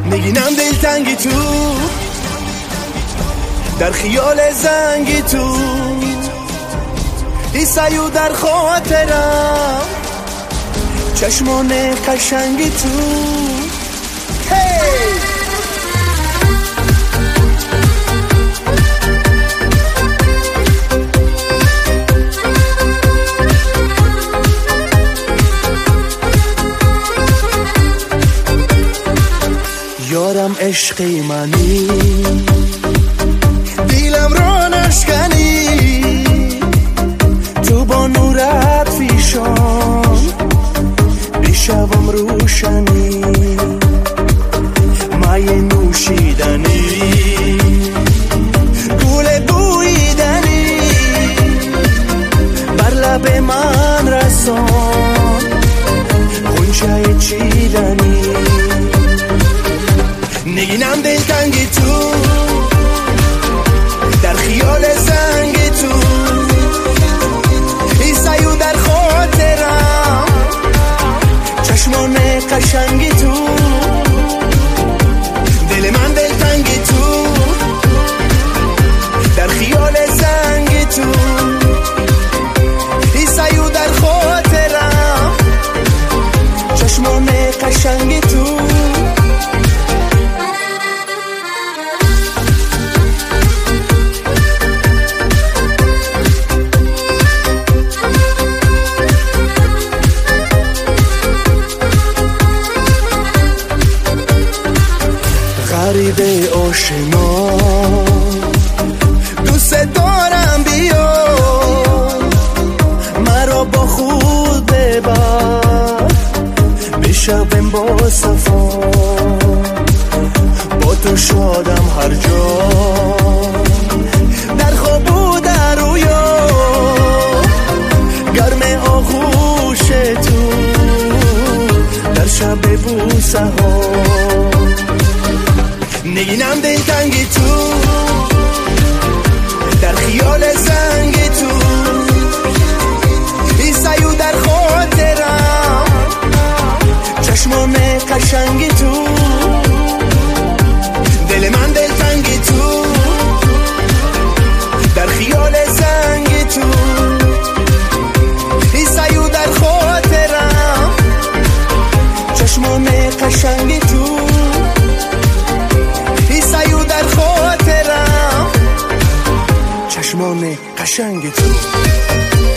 نگینم دلتنگی تو در خیال زنگی تو ایسایو در خاطرم چشمان قشنگی تو یارم عشقی منی دیلم را نشکنی تو با نورت فیشان بشوم روشنی مای نوشیدنی گل بویدنی بر لب من رسان غنچه چیدنی نگینم دلتنگی تو در خیال زنگی تو ایسایو در خاطرم چشمان قشنگی تو دل من دلتنگی تو در خیال زنگی تو ایسایو در خاطرم چشمان قشنگی تو غریب آشنا دوست دارم بیا مرا با خود ببر بشویم با صفا با تو شادم هر جا در خواب و در رویا گرم آغوش تو در شب بوسه ها نگینم دلتنگی تو در خیال زنگی تو ایسایو در خاطرم چشمان قشنگی تو دل من دلتنگی تو در خیال زنگی تو ایسایو در خاطرم چشمان قشنگی تو ایسایو در خاطرم چشمان قشنگ تو